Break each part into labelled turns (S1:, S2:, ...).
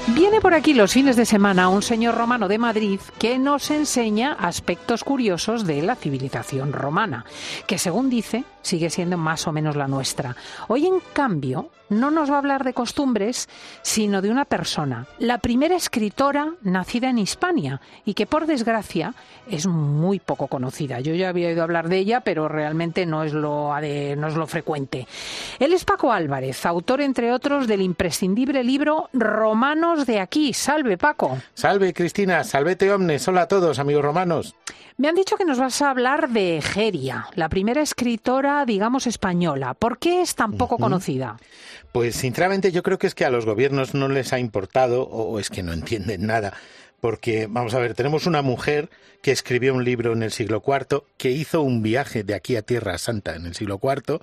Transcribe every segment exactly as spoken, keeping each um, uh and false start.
S1: Viene por aquí los fines de semana un señor romano de Madrid que nos enseña aspectos curiosos de la civilización romana, que según dice sigue siendo más o menos la nuestra. Hoy, en cambio, no nos va a hablar de costumbres, sino de una persona, la primera escritora nacida en Hispania y que, por desgracia, es muy poco conocida. Yo ya había oído hablar de ella, pero realmente no es lo, no es lo frecuente. Él es Paco Álvarez, autor, entre otros, del imprescindible libro Romanos de aquí. Salve, Paco.
S2: Salve, Cristina. Salvete omnes. Hola a todos, amigos romanos.
S1: Me han dicho que nos vas a hablar de Egeria, la primera escritora, digamos, española. ¿Por qué es tan poco uh-huh. conocida?
S2: Pues sinceramente yo creo que es que a los gobiernos no les ha importado o es que no entienden nada. Porque, vamos a ver, tenemos una mujer que escribió un libro en el siglo cuarto, que hizo un viaje de aquí a Tierra Santa en el siglo cuarto,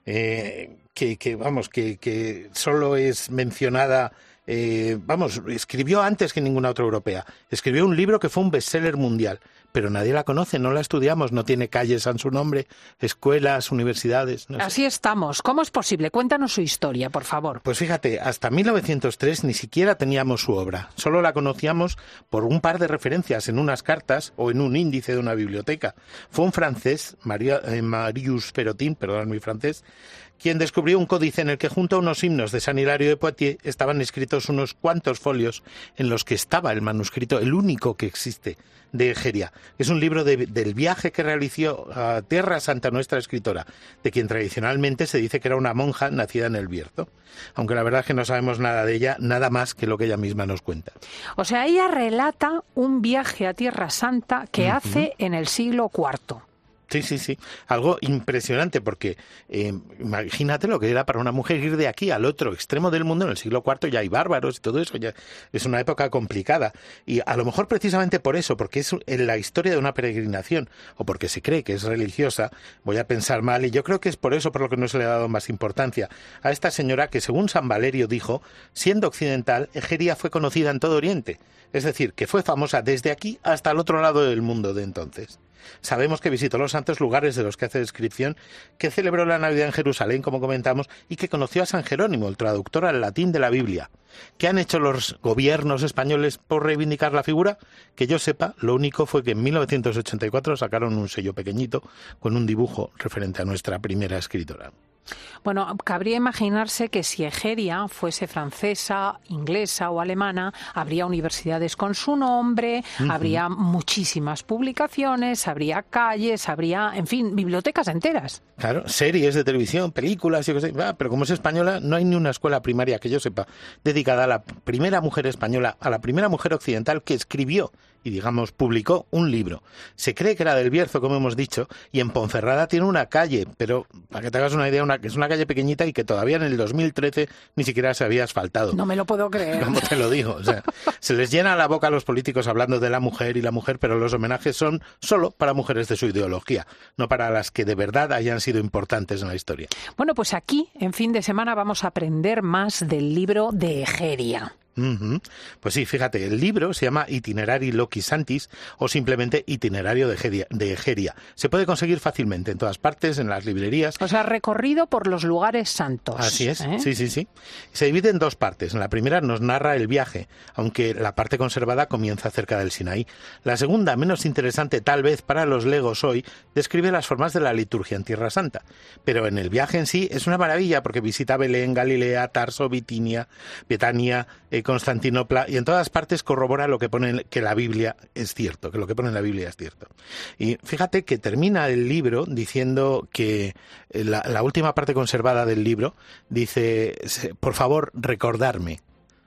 S2: eh, que, que, vamos, que, que solo es mencionada... Eh, vamos, escribió antes que ninguna otra europea. Escribió un libro que fue un bestseller mundial, pero nadie la conoce, no la estudiamos, no tiene calles en su nombre, escuelas, universidades. No sé.
S1: Así estamos. ¿Cómo es posible? Cuéntanos su historia, por favor.
S2: Pues fíjate, hasta mil novecientos tres ni siquiera teníamos su obra. Solo la conocíamos por un par de referencias en unas cartas o en un índice de una biblioteca. Fue un francés, Maria, eh, Marius Perotin, perdón mi francés, quien descubrió un códice en el que junto a unos himnos de San Hilario de Poitiers estaban escritos unos cuantos folios en los que estaba el manuscrito, el único que existe, de Egeria. Es un libro de, del viaje que realizó a Tierra Santa nuestra escritora, de quien tradicionalmente se dice que era una monja nacida en el Bierzo, aunque la verdad es que no sabemos nada de ella, nada más que lo que ella misma nos cuenta.
S1: O sea, ella relata un viaje a Tierra Santa que uh-huh. hace en el siglo cuarto.
S2: Sí, sí, sí. Algo impresionante porque eh, imagínate lo que era para una mujer ir de aquí al otro extremo del mundo en el siglo cuarto, ya hay bárbaros y todo eso, ya es una época complicada. Y a lo mejor precisamente por eso, porque es la historia de una peregrinación o porque se cree que es religiosa, voy a pensar mal y yo creo que es por eso por lo que no se le ha dado más importancia a esta señora que, según San Valerio dijo, siendo occidental, Egeria fue conocida en todo Oriente. Es decir, que fue famosa desde aquí hasta el otro lado del mundo de entonces. Sabemos que visitó los santos lugares de los que hace descripción, que celebró la Navidad en Jerusalén, como comentamos, y que conoció a San Jerónimo, el traductor al latín de la Biblia. ¿Qué han hecho los gobiernos españoles por reivindicar la figura? Que yo sepa, lo único fue que en mil novecientos ochenta y cuatro sacaron un sello pequeñito con un dibujo referente a nuestra primera escritora.
S1: Bueno, cabría imaginarse que si Egeria fuese francesa, inglesa o alemana, habría universidades con su nombre, uh-huh. habría muchísimas publicaciones, habría calles, habría, en fin, bibliotecas enteras.
S2: Claro, series de televisión, películas y cosas, pero como es española, no hay ni una escuela primaria que yo sepa dedicada a la primera mujer española, a la primera mujer occidental que escribió y, digamos, publicó un libro. Se cree que era del Bierzo, como hemos dicho, y en Ponferrada tiene una calle, pero para que te hagas una idea, una, es una calle pequeñita y que todavía en el dos mil trece ni siquiera se había asfaltado.
S1: No me lo puedo creer.
S2: ¿Cómo te lo digo? O sea, se les llena la boca a los políticos hablando de la mujer y la mujer, pero los homenajes son solo para mujeres de su ideología, no para las que de verdad hayan sido importantes en la historia.
S1: Bueno, pues aquí, en fin de semana, vamos a aprender más del libro de Egeria.
S2: Uh-huh. Pues sí, fíjate, el libro se llama Itinerari Loci Santis o simplemente Itinerario de Egeria, de Egeria. Se puede conseguir fácilmente en todas partes, en las librerías.
S1: O sea, recorrido por los lugares santos.
S2: Así es,
S1: ¿eh?
S2: sí, sí, sí. Se divide en dos partes. En la primera nos narra el viaje, aunque la parte conservada comienza cerca del Sinaí. La segunda, menos interesante tal vez para los legos hoy, describe las formas de la liturgia en Tierra Santa. Pero en el viaje en sí es una maravilla porque visita Belén, Galilea, Tarso, Bitinia, Betania, eh, Constantinopla, y en todas partes corrobora lo que pone que la Biblia es cierto, que lo que pone en la Biblia es cierto. Y fíjate que termina el libro diciendo que la, la última parte conservada del libro dice, por favor, recordarme.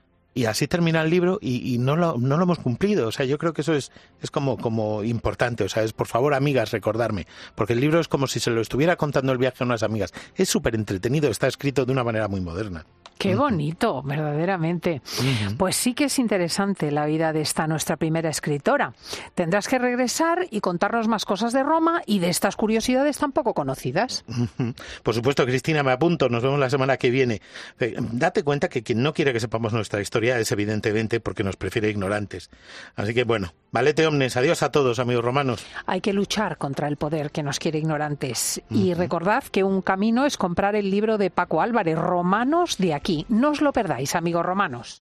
S2: Y así termina el libro y, y no, lo, no lo hemos cumplido. O sea, yo creo que eso es, es como, como importante. O sea, es por favor, amigas, recordarme. Porque el libro es como si se lo estuviera contando el viaje a unas amigas. Es súper entretenido, está escrito de una manera muy moderna.
S1: Qué bonito, uh-huh. verdaderamente. Uh-huh. Pues sí que es interesante la vida de esta nuestra primera escritora. Tendrás que regresar y contarnos más cosas de Roma y de estas curiosidades tan poco conocidas.
S2: Uh-huh. Por supuesto, Cristina, me apunto. Nos vemos la semana que viene. Eh, date cuenta que quien no quiere que sepamos nuestra historia es evidentemente porque nos prefiere ignorantes. Así que bueno, valete omnes. Adiós a todos, amigos romanos.
S1: Hay que luchar contra el poder que nos quiere ignorantes. Uh-huh. Y recordad que un camino es comprar el libro de Paco Álvarez, Romanos de aquí. No os lo perdáis, amigos romanos.